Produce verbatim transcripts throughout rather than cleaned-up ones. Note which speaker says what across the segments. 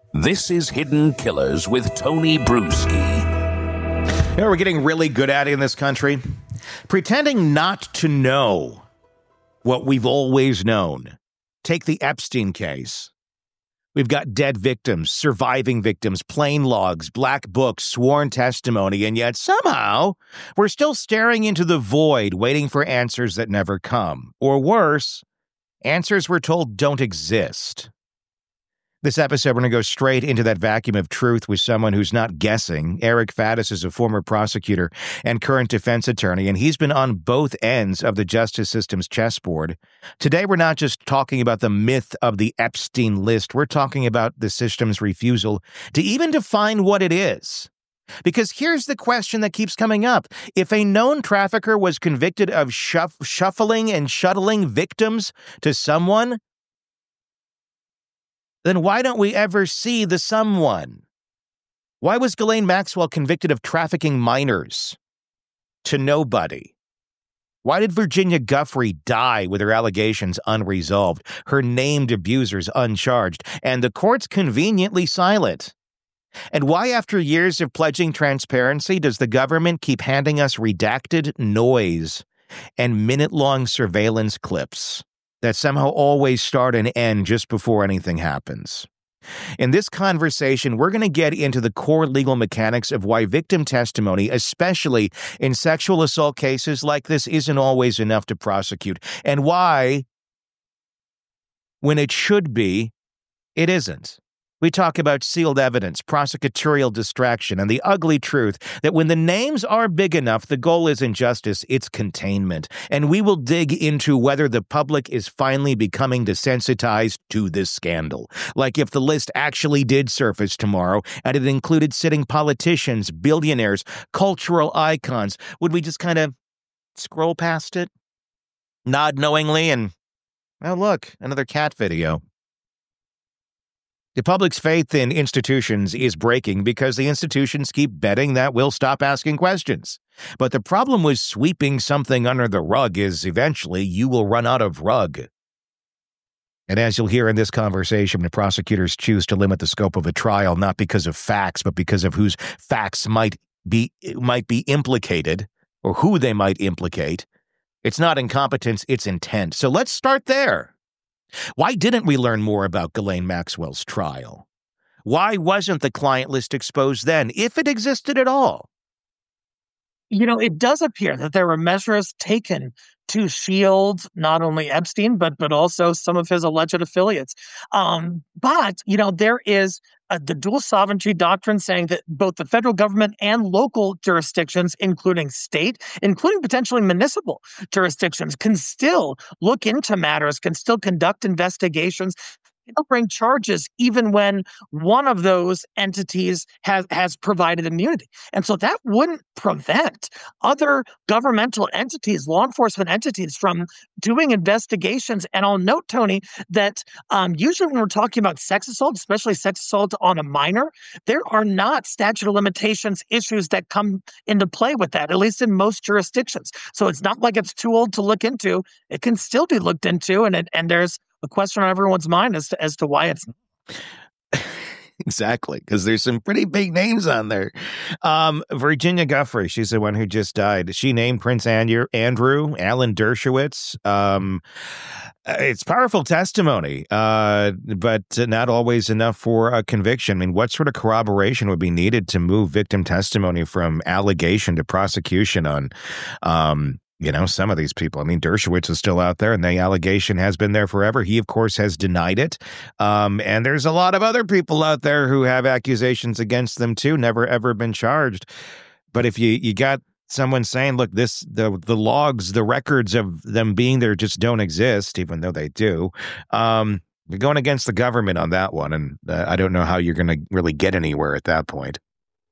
Speaker 1: This is Hidden Killers with Tony Bruschi.
Speaker 2: You know what we're getting really good at in this country? Pretending not to know what we've always known. Take the Epstein case. We've got dead victims, surviving victims, plain logs, black books, sworn testimony, and yet somehow we're still staring into the void, waiting for answers that never come. Or worse, answers we're told don't exist. This episode, we're going to go straight into that vacuum of truth with someone who's not guessing. Eric Faddis is a former prosecutor and current defense attorney, and he's been on both ends of the justice system's chessboard. Today, we're not just talking about the myth of the Epstein list. We're talking about the system's refusal to even define what it is. Because here's the question that keeps coming up. If a known trafficker was convicted of shuff- shuffling and shuttling victims to someone, then why don't we ever see the someone? Why was Ghislaine Maxwell convicted of trafficking minors to nobody? Why did Virginia Giuffre die with her allegations unresolved, her named abusers uncharged, and the courts conveniently silent? And why, after years of pledging transparency, does the government keep handing us redacted noise and minute-long surveillance clips that somehow always start and end just before anything happens? In this conversation, we're going to get into the core legal mechanics of why victim testimony, especially in sexual assault cases like this, isn't always enough to prosecute, and why, when it should be, it isn't. We talk about sealed evidence, prosecutorial distraction, and the ugly truth that when the names are big enough, the goal isn't justice, it's containment. And we will dig into whether the public is finally becoming desensitized to this scandal. Like if the list actually did surface tomorrow and it included sitting politicians, billionaires, cultural icons, would we just kind of scroll past it, nod knowingly, and, oh, look, another cat video? The public's faith in institutions is breaking because the institutions keep betting that we'll stop asking questions. But the problem with sweeping something under the rug is eventually you will run out of rug. And as you'll hear in this conversation, the prosecutors choose to limit the scope of a trial not because of facts, but because of whose facts might be might be implicated or who they might implicate. It's not incompetence, it's intent. So let's start there. Why didn't we learn more about Ghislaine Maxwell's trial? Why wasn't the client list exposed then, if it existed at all?
Speaker 3: You know, it does appear that there were measures taken to shield not only Epstein, but but also some of his alleged affiliates. Um, but, you know, there is uh, the dual sovereignty doctrine saying that both the federal government and local jurisdictions, including state, including potentially municipal jurisdictions, can still look into matters, can still conduct investigations, they'll bring charges even when one of those entities has, has provided immunity. And so that wouldn't prevent other governmental entities, law enforcement entities from doing investigations. And I'll note, Tony, that um, usually when we're talking about sex assault, especially sex assault on a minor, there are not statute of limitations issues that come into play with that, at least in most jurisdictions. So it's not like it's too old to look into. It can still be looked into, and it, and there's a question on everyone's mind as to as to why it's
Speaker 2: exactly, because there's some pretty big names on there. Um, Virginia Giuffre, she's the one who just died. She named Prince Andrew, Andrew Alan Dershowitz. Um, it's powerful testimony, uh, but not always enough for a conviction. I mean, what sort of corroboration would be needed to move victim testimony from allegation to prosecution on um You know, some of these people? I mean, Dershowitz is still out there, and the allegation has been there forever. He, of course, has denied it. Um, and there's a lot of other people out there who have accusations against them, too, never, ever been charged. But if you, you got someone saying, look, this the the logs, the records of them being there just don't exist, even though they do, um, you're going against the government on that one. And uh, I don't know how you're going to really get anywhere at that point.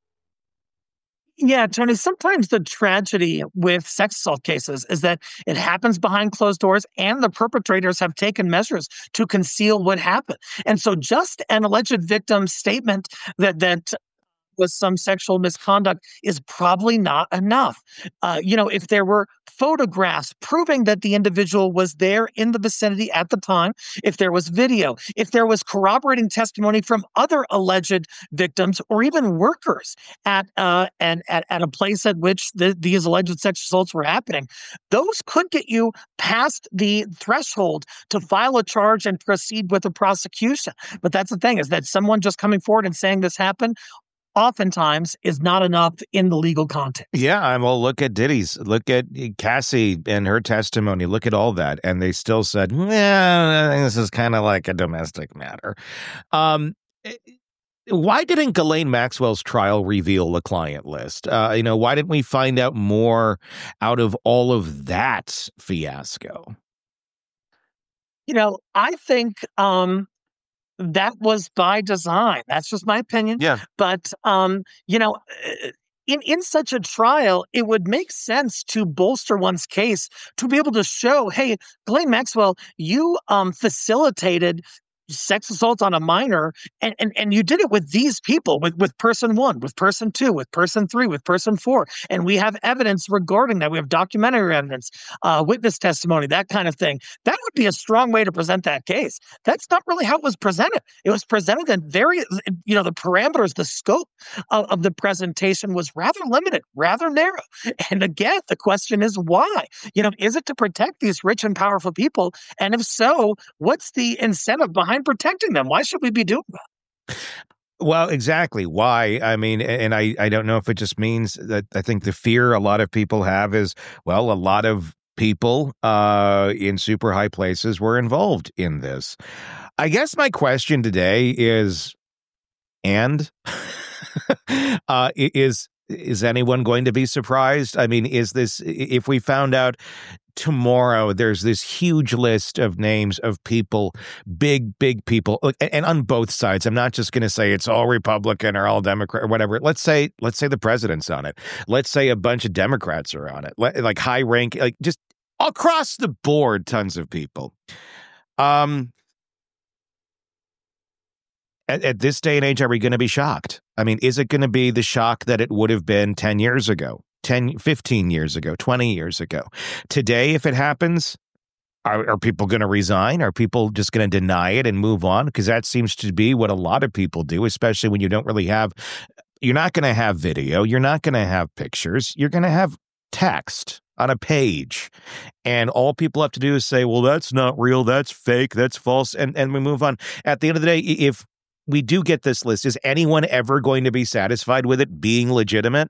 Speaker 3: Yeah, Tony, sometimes the tragedy with sex assault cases is that it happens behind closed doors and the perpetrators have taken measures to conceal what happened. And so just an alleged victim's statement that that was some sexual misconduct is probably not enough. Uh, you know, if there were photographs proving that the individual was there in the vicinity at the time, if there was video, if there was corroborating testimony from other alleged victims or even workers at uh, and at, at a place at which the, these alleged sexual assaults were happening, those could get you past the threshold to file a charge and proceed with a prosecution. But that's the thing, is that someone just coming forward and saying this happened oftentimes is not enough in the legal context.
Speaker 2: Yeah, I well, look at Diddy's, look at Cassie and her testimony, look at all that, and they still said, yeah, I think this is kind of like a domestic matter. Um, why didn't Ghislaine Maxwell's trial reveal the client list? Uh, you know, why didn't we find out more out of all of that fiasco?
Speaker 3: You know, I think um, that was by design. That's just my opinion.
Speaker 2: Yeah.
Speaker 3: But, um, you know, in, in such a trial, it would make sense to bolster one's case to be able to show, hey, Ghislaine Maxwell, you um, facilitated sex assault on a minor, and, and and you did it with these people, with with person one, with person two, with person three, with person four, and we have evidence regarding that. We have documentary evidence, uh, witness testimony, that kind of thing. That would be a strong way to present that case. That's not really how it was presented. It was presented in very, you know, the parameters, the scope of, of the presentation was rather limited, rather narrow. And again, the question is why? You know, is it to protect these rich and powerful people? And if so, what's the incentive behind protecting them? Why should we be doing that?
Speaker 2: Well, exactly. Why? I mean, and I, I don't know if it just means that I think the fear a lot of people have is, well, a lot of people uh, in super high places were involved in this. I guess my question today is, and uh, is is anyone going to be surprised? I mean, is this, if we found out tomorrow there's this huge list of names of people, big, big people, and on both sides, I'm not just going to say it's all Republican or all Democrat or whatever. Let's say, let's say the president's on it. Let's say a bunch of Democrats are on it, like high rank, like just across the board, tons of people. Um, At, at this day and age, are we going to be shocked? I mean, is it going to be the shock that it would have been ten years ago, ten, fifteen years ago, twenty years ago? Today, if it happens, are, are people going to resign? Are people just going to deny it and move on? Because that seems to be what a lot of people do, especially when you don't really have, you're not going to have video, you're not going to have pictures, you're going to have text on a page. And all people have to do is say, well, that's not real, that's fake, that's false, and, and we move on. At the end of the day, if we do get this list, is anyone ever going to be satisfied with it being legitimate?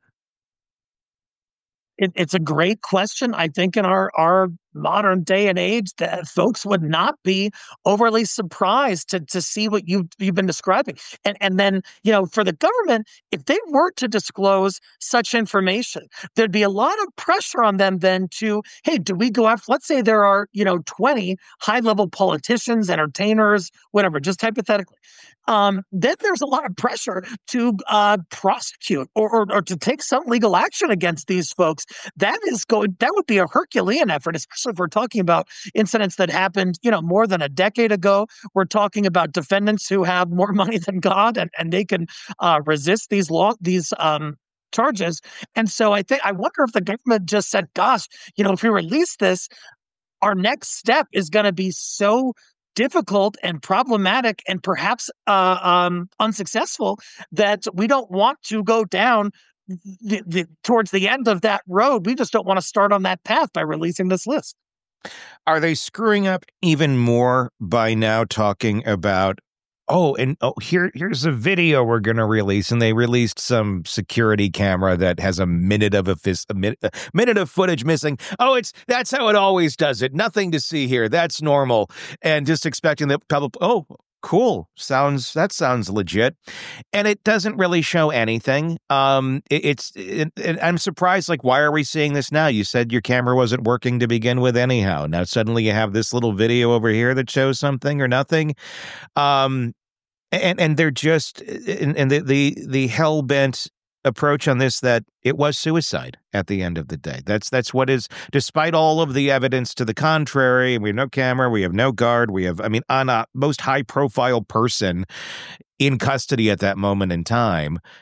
Speaker 3: It, it's a great question. I think in our, our modern day and age that folks would not be overly surprised to, to see what you've, you've been describing. And, and then, you know, for the government, if they were to disclose such information, there'd be a lot of pressure on them then to, hey, do we go after, let's say there are, you know, twenty high-level politicians, entertainers, whatever, just hypothetically. Um, then there's a lot of pressure to uh, prosecute or, or, or to take some legal action against these folks. That is going, that would be a Herculean effort, especially if we're talking about incidents that happened, you know, more than a decade ago. We're talking about defendants who have more money than God, and, and they can uh, resist these law, these um, charges. And so I think, I wonder if the government just said, gosh, you know, if we release this, our next step is going to be so difficult and problematic and perhaps uh, um, unsuccessful that we don't want to go down the, the, towards the end of that road. We just don't want to start on that path by releasing this list.
Speaker 2: Are they screwing up even more by now talking about, oh, and oh, here, here's a video we're going to release, and they released some security camera that has a minute of a, fis- a, minute, a minute of footage missing. Oh, it's that's how it always does it. Nothing to see here. That's normal. And just expecting that public, oh, cool. Sounds that sounds legit, and it doesn't really show anything. Um, it, it's it, it, I'm surprised. Like, why are we seeing this now? You said your camera wasn't working to begin with, anyhow. Now suddenly you have this little video over here that shows something or nothing. Um, and and they're just and, and the the the hell bent approach on this that it was suicide at the end of the day. That's that's what is, despite all of the evidence to the contrary. We have no camera, we have no guard, we have, I mean, on a most high profile person in custody at that moment in time.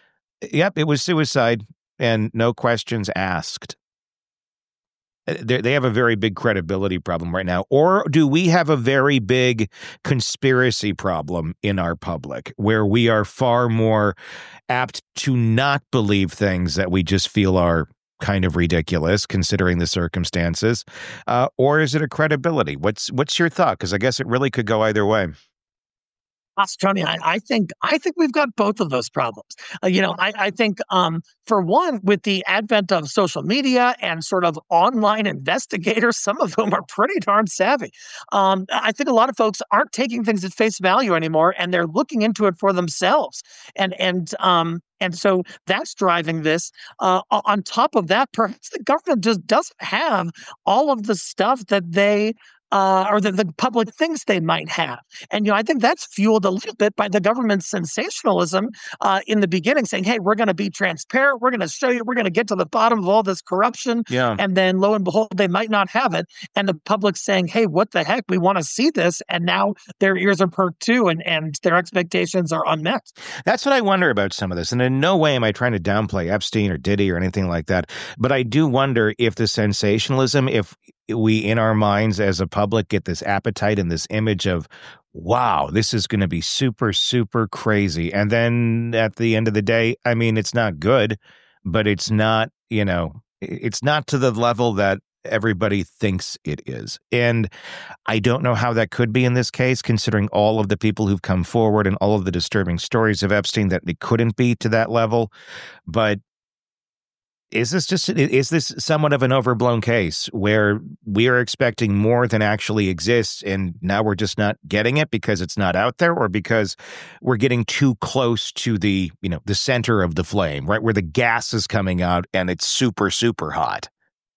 Speaker 2: Yep, it was suicide and no questions asked. They they have a very big credibility problem right now. Or do we have a very big conspiracy problem in our public where we are far more apt to not believe things that we just feel are kind of ridiculous considering the circumstances? Uh, or is it a credibility? What's what's your thought? Because I guess it really could go either way.
Speaker 3: Gosh, Tony, I, I think I think we've got both of those problems. Uh, you know, I, I think um, for one, with the advent of social media and sort of online investigators, some of whom are pretty darn savvy. Um, I think a lot of folks aren't taking things at face value anymore, and they're looking into it for themselves. And and um, and so that's driving this. Uh, o- on top of that, perhaps the government just doesn't have all of the stuff that they uh, or the, the public thinks they might have. And, you know, I think that's fueled a little bit by the government's sensationalism uh, in the beginning, saying, hey, we're going to be transparent. We're going to show you, we're going to get to the bottom of all this corruption.
Speaker 2: Yeah.
Speaker 3: And then lo and behold, they might not have it. And the public saying, hey, what the heck? We want to see this. And now their ears are perked too, and, and their expectations are unmet.
Speaker 2: That's what I wonder about some of this. And in no way am I trying to downplay Epstein or Diddy or anything like that. But I do wonder if the sensationalism, if we in our minds as a public get this appetite and this image of, wow, this is going to be super, super crazy. And then at the end of the day, I mean, it's not good, but it's not, you know, it's not to the level that everybody thinks it is. And I don't know how that could be in this case, considering all of the people who've come forward and all of the disturbing stories of Epstein, that it couldn't be to that level. But is this just, is this somewhat of an overblown case where we are expecting more than actually exists and now we're just not getting it because it's not out there, or because we're getting too close to the, you know, the center of the flame, right, where the gas is coming out and it's super, super hot?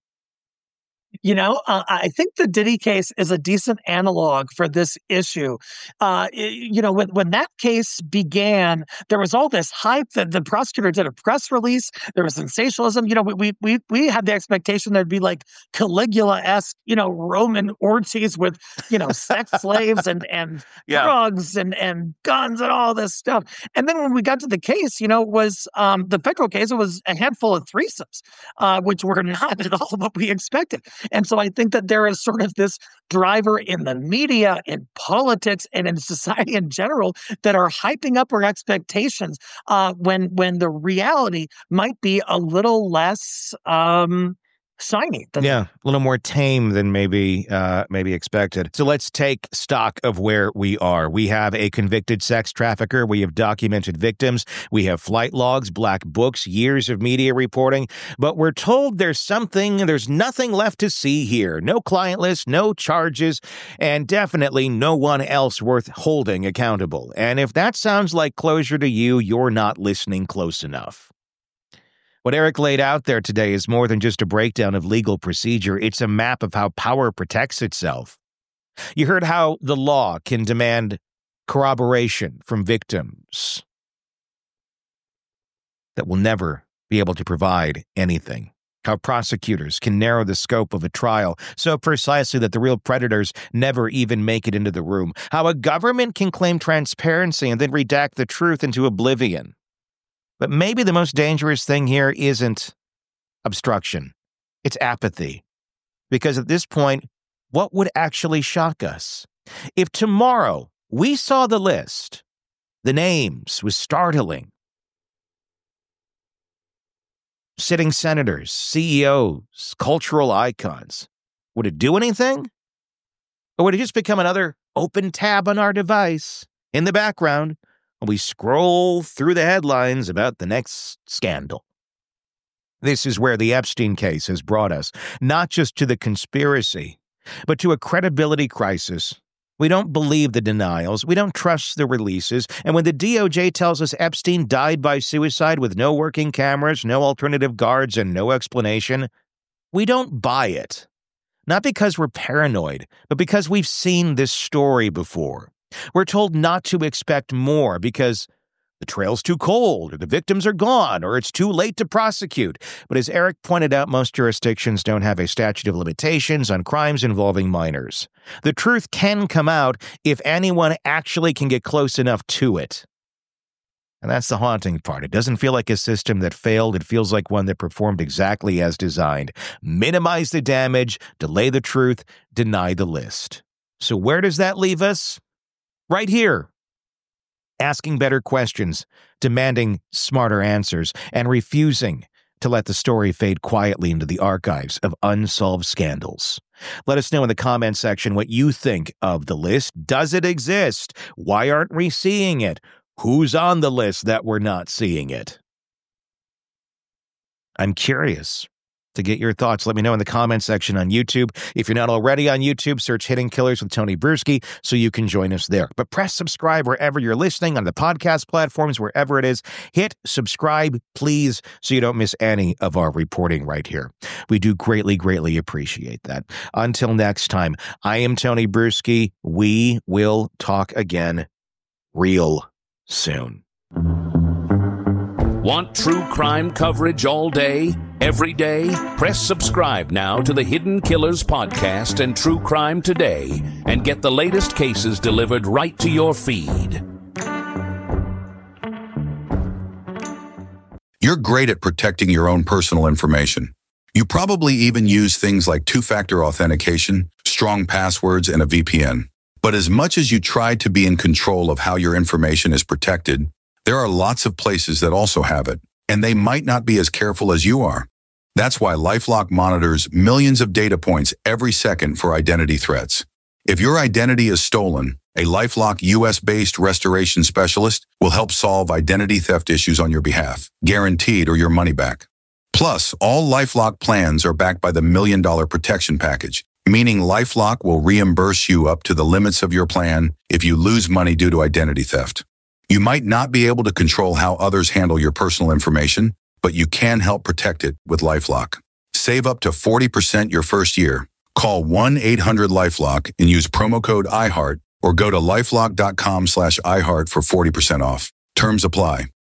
Speaker 3: You know, uh, I think the Diddy case is a decent analog for this issue. Uh, y- you know, when, when that case began, there was all this hype that the prosecutor did a press release. There was sensationalism. You know, we we we, we had the expectation there'd be like Caligula-esque, you know, Roman orgies with, you know, sex slaves and and
Speaker 2: Yeah.
Speaker 3: drugs and and guns and all this stuff. And then when we got to the case, you know, it was um, the federal case. It was a handful of threesomes, uh, which were not at all what we expected. And so I think that there is sort of this driver in the media, in politics, and in society in general that are hyping up our expectations uh, when when the reality might be a little less um, shiny than
Speaker 2: Yeah, a little more tame than maybe uh, maybe expected. So let's take stock of where we are. We have a convicted sex trafficker. We have documented victims. We have flight logs, black books, years of media reporting. But we're told there's something, there's nothing left to see here. No client list, no charges, and definitely no one else worth holding accountable. And if that sounds like closure to you, you're not listening close enough. What Eric laid out there today is more than just a breakdown of legal procedure. It's a map of how power protects itself. You heard how the law can demand corroboration from victims that will never be able to provide anything. How prosecutors can narrow the scope of a trial so precisely that the real predators never even make it into the room. How a government can claim transparency and then redact the truth into oblivion. But maybe the most dangerous thing here isn't obstruction. It's apathy. Because at this point, what would actually shock us? If tomorrow we saw the list, the names was startling. Sitting senators, C E Os, cultural icons. Would it do anything? Or would it just become another open tab on our device in the background while we scroll through the headlines about the next scandal? This is where the Epstein case has brought us, not just to the conspiracy, but to a credibility crisis. We don't believe the denials, we don't trust the releases, and when the D O J tells us Epstein died by suicide with no working cameras, no alternative guards, and no explanation, we don't buy it. Not because we're paranoid, but because we've seen this story before. We're told not to expect more because the trail's too cold, or the victims are gone, or it's too late to prosecute. But as Eric pointed out, most jurisdictions don't have a statute of limitations on crimes involving minors. The truth can come out if anyone actually can get close enough to it. And that's the haunting part. It doesn't feel like a system that failed. It feels like one that performed exactly as designed. Minimize the damage, delay the truth, deny the list. So where does that leave us? Right here. Asking better questions, demanding smarter answers, and refusing to let the story fade quietly into the archives of unsolved scandals. Let us know in the comments section what you think of the list. Does it exist? Why aren't we seeing it? Who's on the list that we're not seeing it? I'm curious to get your thoughts. Let me know in the comments section on YouTube. If you're not already on YouTube, search Hidden Killers with Tony Bruschi so you can join us there. But press subscribe wherever you're listening, on the podcast platforms, wherever it is. Hit subscribe, please, so you don't miss any of our reporting right here. We do greatly, greatly appreciate that. Until next time, I am Tony Bruschi. We will talk again real soon.
Speaker 1: Want true crime coverage all day, every day? Press subscribe now to the Hidden Killers podcast and True Crime Today and get the latest cases delivered right to your feed.
Speaker 4: You're great at protecting your own personal information. You probably even use things like two-factor authentication, strong passwords, and a V P N. But as much as you try to be in control of how your information is protected, there are lots of places that also have it, and they might not be as careful as you are. That's why LifeLock monitors millions of data points every second for identity threats. If your identity is stolen, a LifeLock U S-based restoration specialist will help solve identity theft issues on your behalf, guaranteed or your money back. Plus, all LifeLock plans are backed by the Million Dollar Protection Package, meaning LifeLock will reimburse you up to the limits of your plan if you lose money due to identity theft. You might not be able to control how others handle your personal information, but you can help protect it with LifeLock. Save up to forty percent your first year. Call one eight hundred LifeLock and use promo code I heart or go to lifelock dot com slash iHeart for forty percent off. Terms apply.